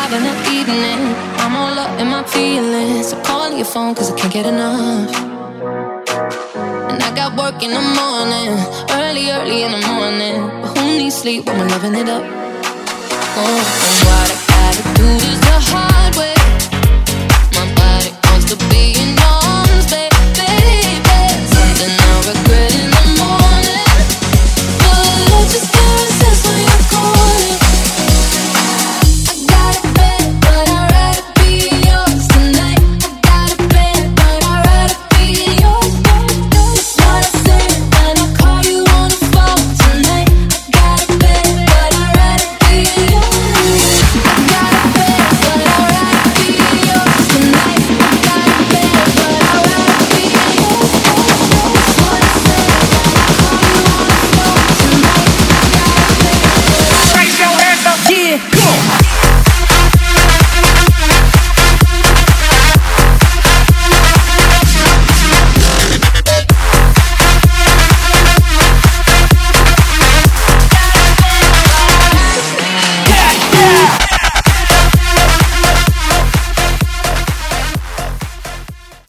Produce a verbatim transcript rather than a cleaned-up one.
in the evening. I'm all up in my feelings. So call your phone cause I can't get enough. And I got work in the morning, early, early in the morning. But who needs sleep when we're loving it up? Oh, oh, wow.